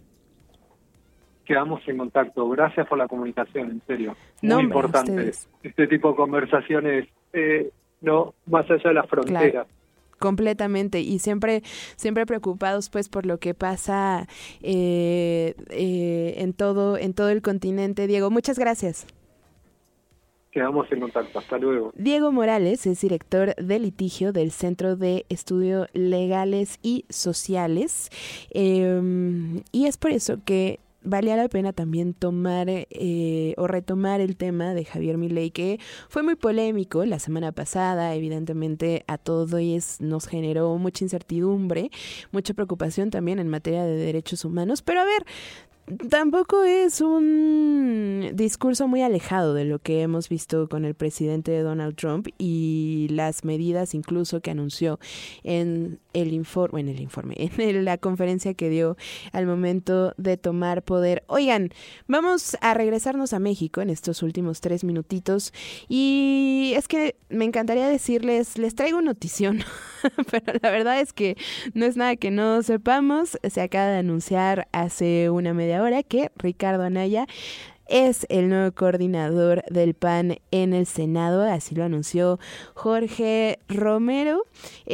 Quedamos en contacto. Gracias por la comunicación, en serio. Muy no, importante ustedes. Este tipo de conversaciones, eh, no más allá de las fronteras. Claro. Completamente, y siempre siempre preocupados pues por lo que pasa eh, eh, en todo en todo el continente. Diego, muchas gracias. Quedamos en contacto. Hasta luego. Diego Morales es director de litigio del Centro de Estudios Legales y Sociales, eh, y es por eso que valía la pena también tomar eh, o retomar el tema de Javier Milei, que fue muy polémico la semana pasada. Evidentemente a todos nos generó mucha incertidumbre, mucha preocupación también en materia de derechos humanos, pero a ver, tampoco es un discurso muy alejado de lo que hemos visto con el presidente Donald Trump y las medidas incluso que anunció en el informe, en el informe, en la conferencia que dio al momento de tomar poder. Oigan, vamos a regresarnos a México en estos últimos tres minutitos y es que me encantaría decirles, les traigo notición, pero la verdad es que no es nada que no sepamos. Se acaba de anunciar hace una media hora que Ricardo Anaya es el nuevo coordinador del P A N en el Senado, así lo anunció Jorge Romero.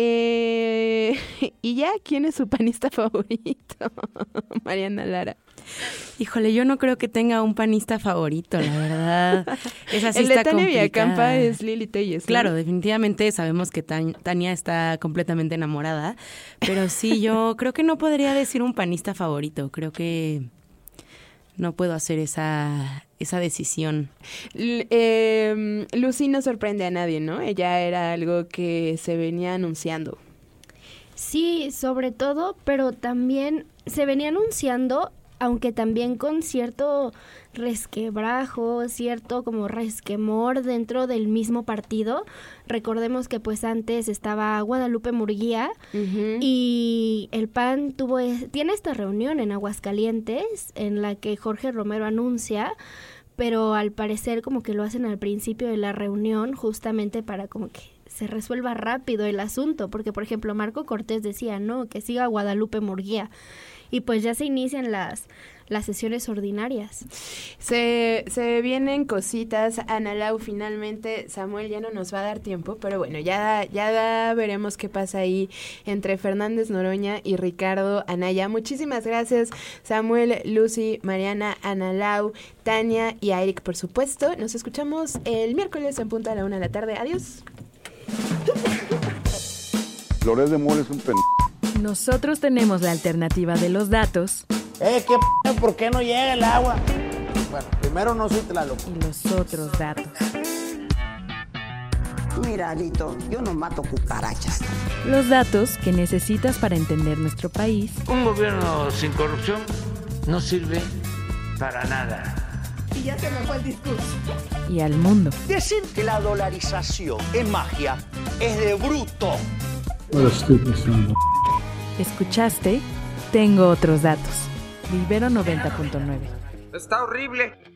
Eh, y ya, ¿quién es su panista favorito? Mariana Lara. Híjole, yo no creo que tenga un panista favorito, la verdad. Esa sí el está de Tania complicada. Villacampa es Lili Telles, ¿no? Claro, definitivamente sabemos que Tan- Tania está completamente enamorada, pero sí, yo creo que no podría decir un panista favorito. Creo que no puedo hacer esa esa decisión. L- eh, Lucy no sorprende a nadie, ¿no? Ella era algo que se venía anunciando. Sí, sobre todo, pero también se venía anunciando, aunque también con cierto resquebrajo, cierto como resquemor dentro del mismo partido. Recordemos que pues antes estaba Guadalupe Murguía uh-huh. y el P A N tuvo tiene esta reunión en Aguascalientes en la que Jorge Romero anuncia, pero al parecer como que lo hacen al principio de la reunión justamente para como que se resuelva rápido el asunto, porque por ejemplo Marco Cortés decía, no, que siga Guadalupe Murguía. Y pues ya se inician las las sesiones ordinarias. Se, se vienen cositas, Ana Lau, finalmente. Samuel ya no nos va a dar tiempo, pero bueno, ya, ya veremos qué pasa ahí entre Fernández Noroña y Ricardo Anaya. Muchísimas gracias, Samuel, Lucy, Mariana, Ana Lau, Tania y a Eric, por supuesto. Nos escuchamos el miércoles en punto a la una de la tarde. Adiós. Loret de Mola es un pen... Nosotros tenemos la alternativa de los datos. Eh, ¿qué p***? ¿Por qué no llega el agua? Bueno, primero no soy Tlaloc. Y los otros datos. Mira, Alito, yo no mato cucarachas. Los datos que necesitas para entender nuestro país. Un gobierno sin corrupción no sirve para nada. Y ya se me fue el discurso. Y al mundo. Decir que la dolarización es magia es de bruto. What a stupid son of a... Escuchaste Tengo Otros Datos, de Ibero noventa punto nueve. Está horrible.